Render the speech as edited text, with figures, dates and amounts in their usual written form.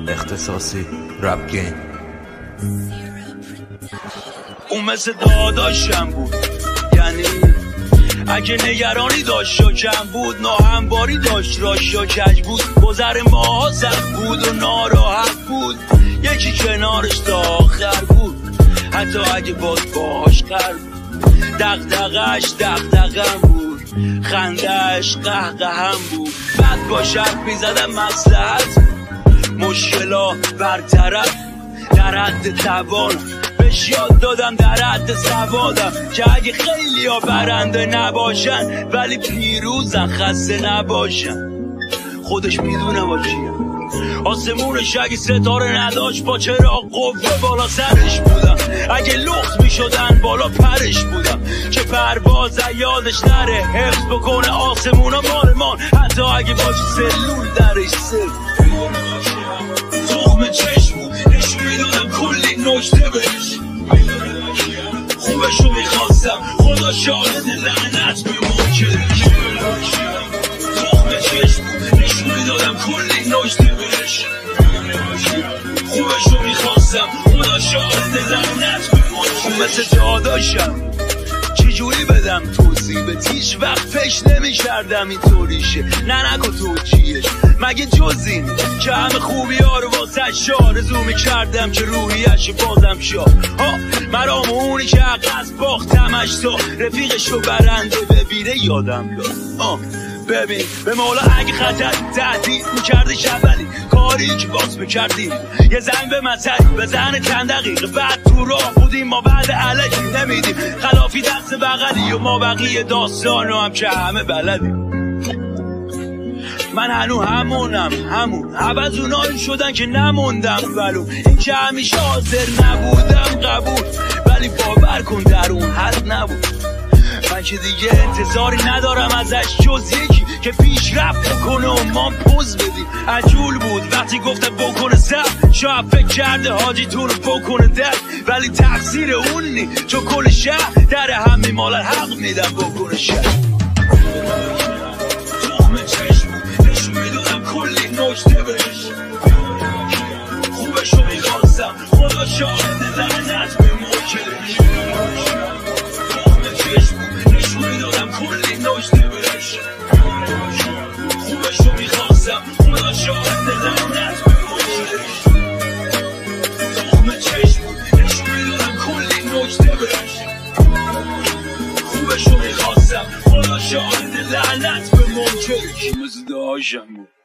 اختصاصی رپ گیم. اون مثل داداشم بود، یعنی اگه نگرانی داشت و کم بود، ناهمواری داشت راش و کج بود، گذر ماها سخت بود و ناراحت بود، یکی کنارش تا آخر بود، حتی اگه باز باش کرد. دغدغش دغدغم بود، خندهش قهقهم بود، بد با شرط میزدم مصلحت، مشکلا برطرف در حد توان، بهش یاد دادم در حد سوادم که اگه خیلی ها برنده نباشن ولی پیروزن خسته نباشن. خودش میدونه با چیم، آسمونش اگه ستاره نداشت با چراغ قوه بالا سرش بودم، اگه لخت میشدن بالا پرش بودم که پرواز یادش نره، حفظ بکنه آسمونا مالمان، حتی اگه باشه سلول درش سر تخم چشم بود، نشون میدادم کلی نشته بهش، خوبشو میخواستم خدا شاهد لعنت به منکرش، تخم چشم بود، نشون میدادم کلی نشته بهش، خوبشو میخواستم خدا شاهد لعنت به منکرش. مثل داداشم چجوری بدم توضیح، به هیچ وقت فکر نمی کردم اینطوریشه، نه نگو توجیهش مگه جز این که همه خوبی ها رو واسه آرزو می کردم که روحیش بازم شاد ها، مرام اونی که عقص باختمش تا رفیقشو برنده ببینه یادم داد. ببین به مولا اگه خطر تهدید میکردش اولی کاری که باز بکردیم، یه زنگ به مثل بزن چند دقیقه بعد تو راه بودیم، ما بعد علکی نمیدیم خلافی دست بغلی و ما بقیه داستانو هم که همه بلدیم. من هنو همون عوض اونایی شدن که نموندم ولو این که همیشه حاضر نبودم قبول، ولی باور کن در اون حد نبود. من که دیگه انتظاری ندارم ازش جز یکی که پیشرفت بکنه و ما پوز بدیم. عجول بود وقتی گفتم بکنه سر، شاید فکر کرده حاجیتون رو بکنه در، ولی تقصیر اون نی چون کل شهر در هم میمالن حق میدم بکنه شهر. تخم چشم نشون میدادم کلی نشته بهش، خوبشو میخواستم خدا شاهد لعنت به منکرش، تخم چشم نشون میدادم کلی نشته بهش، خوبشو میخواستم خدا شاهد لعنت به منکرش، تخم چشم نشون میدادم کلی نشته بهش، خوبشو میخواستم خدا شاهد لعنت به منکرش. مثل داشتم بود.